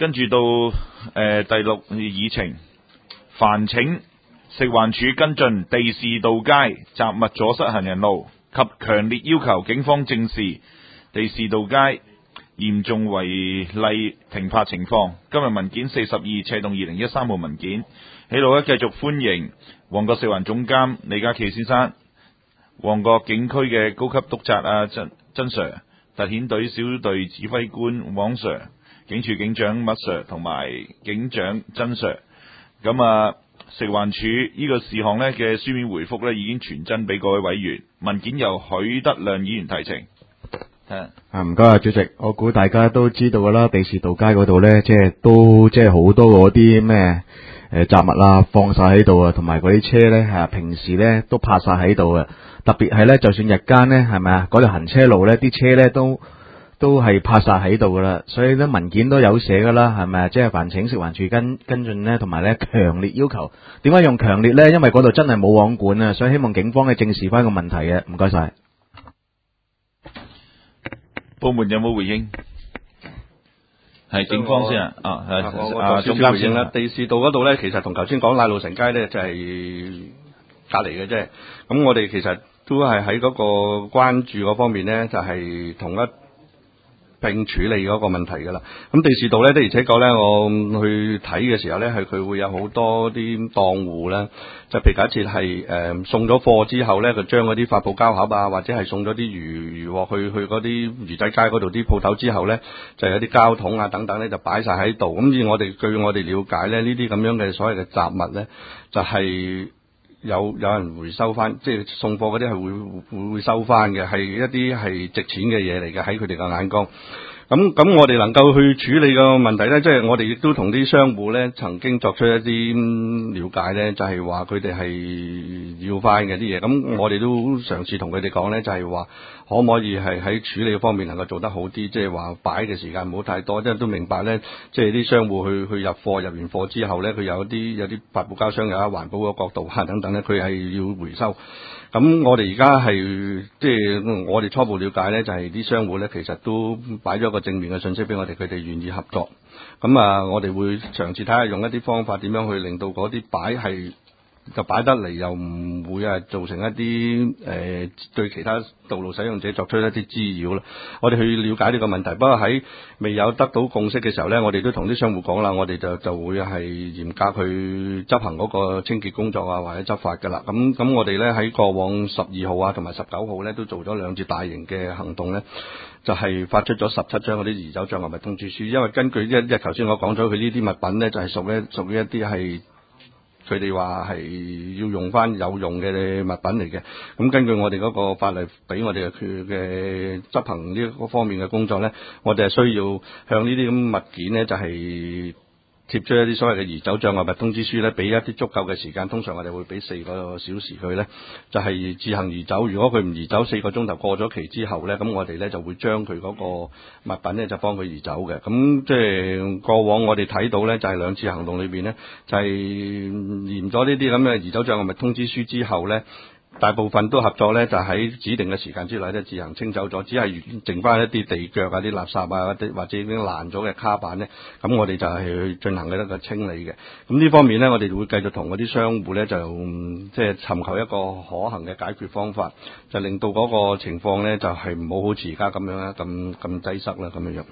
跟住到第6議程，煩請食環署跟進地士道街雜物阻塞行人路及強烈要求警方正視地士道街嚴重違例停泊情況。今日文件42/2013號文件，喺度咧繼續歡迎旺角食環總監李家麒先生、旺角警區嘅高級督察曾 Sir、特遣隊小隊指揮官王 Sir、警署警長麥 Sir 同埋警長曾 Sir。咁食環署呢個事項呢嘅書面回覆呢已經傳真俾各位委員，文件由許德亮議員提呈。 唔該啊，主席，我估大家都知道噶啦，地士道街嗰度呢，即係好多嗰啲咩雜物啊放晒喺度啊，同埋嗰啲車呢，平時呢都泊晒喺度啊，特別係呢，就算日間呢，係咪啊，嗰條行車路呢啲車呢都係泊晒喺度噶啦，所以咧文件都有寫噶啦，係咪啊？即係煩請食環署跟進呢，同埋咧強烈要求。點解用強烈呢？因為嗰度真係冇網管啊，所以希望警方咧正視翻個問題嘅。唔該晒。 部門有冇回應？係警方先啊， 我總監回應啦。地士道嗰度咧，其實同頭先講奶路臣街咧就係隔離嘅啫。咁我哋其實都係喺嗰個關注嗰方面咧，就係同一並處理嗰個問題㗎啦。咁地士道咧的而且確咧，我去睇嘅時候咧，係佢會有好多啲檔戶咧，就譬如假設係送咗貨之後咧，就將嗰啲發泡膠盒啊，或者係送咗啲魚獲去嗰啲魚仔街嗰度啲鋪頭之後咧，就有啲膠桶啊等等咧，就擺晒喺度。咁據我哋了解咧，呢啲咁樣嘅所謂嘅雜物咧，就係有人回收翻，即係送貨嗰啲係會收翻嘅，係一啲係值錢嘅嘢嚟嘅，喺佢哋嘅眼光。咁我哋能夠去處理個問題咧，即係我哋亦都同啲商戶咧曾經作出一啲了解咧，就係話佢哋係要翻嘅啲嘢。咁我哋都嘗試同佢哋講咧，就係話可唔可以係喺處理方面能夠做得好啲，即係話擺嘅時間唔好太多，即係都明白咧，即係啲商戶去入完貨之後咧，佢有啲發泡膠箱有環保嘅角度啊等等咧，佢係要回收。咁我哋而家係即係我哋初步了解咧，就係啲商戶咧其實都擺咗個正面嘅信息俾我哋，佢哋願意合作。咁我哋會嘗試睇下用一啲方法點樣去令到嗰啲就擺得嚟，又唔會造成一啲對其他道路使用者作出一啲滋擾啦。我哋去了解呢個問題，不過喺未有得到共識嘅時候呢，我哋都同啲商戶講啦，我哋就會係嚴格去執行嗰個清潔工作啊，或者執法噶啦。咁我哋呢喺過往12號啊同埋19號呢都做咗2次大型嘅行動呢，就係發出咗17張嗰啲移走障礙物通知書。因為根據頭先我講咗，佢呢啲物品呢就係屬於一啲係佢哋話係要用翻有用嘅物品嚟嘅。咁根據我哋嗰個法例俾我哋嘅執行呢個方面嘅工作呢，我哋係需要向呢啲咁物件呢，就係貼出一啲所謂嘅移走障礙物通知書呢，俾一啲足夠嘅時間。通常我哋會俾4個小時佢呢，就係自行移走。如果佢唔移走4個鐘頭過咗期之後呢，咁我哋呢就會將佢嗰個物品呢就幫佢移走嘅。咁即係過往我哋睇到呢，就係2次行動裏邊呢，就係驗咗呢啲咁嘅移走障礙物通知書之後呢，大部分都合作呢，就喺指定嘅時間之內呢自行清走咗，只係剩翻一啲地腳啊、啲垃圾啊、或者已經爛咗嘅卡板呢。咁我哋就係去進行一個清理嘅。咁呢方面呢，我哋會繼續同嗰啲商戶呢，就即係尋求一個可行嘅解決方法，就令到嗰個情況呢，就係唔好好似而家咁樣啦，咁擠塞啦咁樣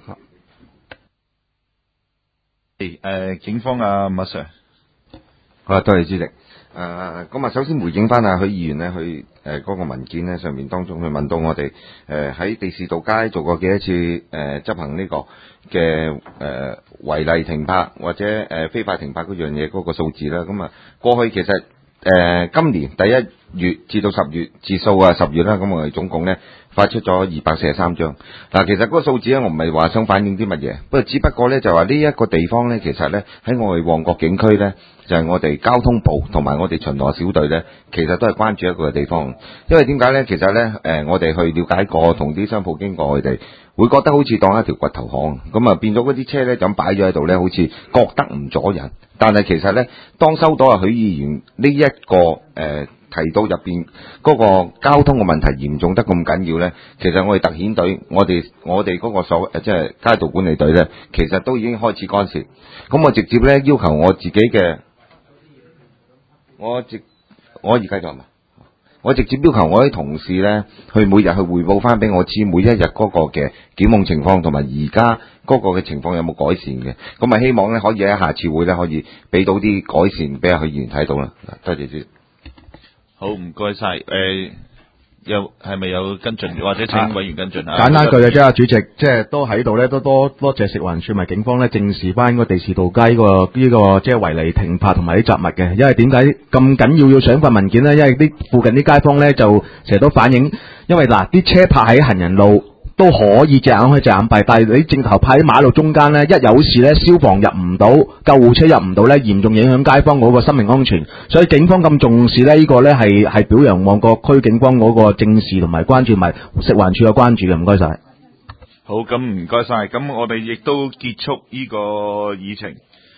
樣。 警方麥 Sir。 好，多謝主席。咁首先回應翻許議員呢，佢嗰個文件呢上面當中，佢問到我哋喺地士道街做過幾多次執行呢個嘅違例停泊或者非法停泊嗰樣嘢嗰個數字啦。咁過去其實今年第1月至到10月至數10月啦，咁我哋總共呢發出咗243張。嗱，其實嗰個數字咧，我唔係話想反映啲乜嘢，不過只不過呢就話呢一個地方呢，其實呢喺我哋旺角警區呢，就係我哋交通部同埋我哋巡邏小隊呢，其實都係關注一個地方。因為點解呢？其實呢，我哋去了解過，同啲商鋪經過，佢哋會覺得好似當一條掘頭巷，咁變咗嗰啲車呢，就咁擺咗喺度呢，好似覺得唔阻人。但係其實呢，當收到許議員呢一個提到入邊嗰個交通嘅問題嚴重得咁緊要咧，其實我哋特遣隊，我哋嗰個即係街道管理隊咧，其實都已經開始干涉。咁我直接咧要求我自己嘅，我而家就我直接要求我啲同事咧，去每日去匯報翻俾我知每一日嗰個嘅檢控情況，同埋而家嗰個嘅情況有冇改善嘅。咁啊，希望咧可以喺下次會咧可以俾到啲改善俾許議員睇到啦。多謝主席。 好，唔該晒。有係咪有跟進，或者請委員跟進啊？ 簡單句嘅啫，主席，即係都喺度咧，都多謝食環署同埋警方咧正視翻個地士道街呢個即係違例停泊同埋啲雜物嘅。因為點解咁緊要上份文件咧？因為啲附近啲街坊咧就成日都反映，因為嗱啲車泊喺行人路都可以隻眼開隻眼閉，但係你正頭泊喺馬路中間咧，一有事咧，消防入唔到，救護車入唔到咧，嚴重影響街坊嗰個生命安全。所以警方咁重視咧，呢個咧係表揚旺角區警方嗰個正視同埋關注，埋食環署嘅關注嘅。唔該晒。 好，咁唔該晒。咁我哋亦都結束呢個議程。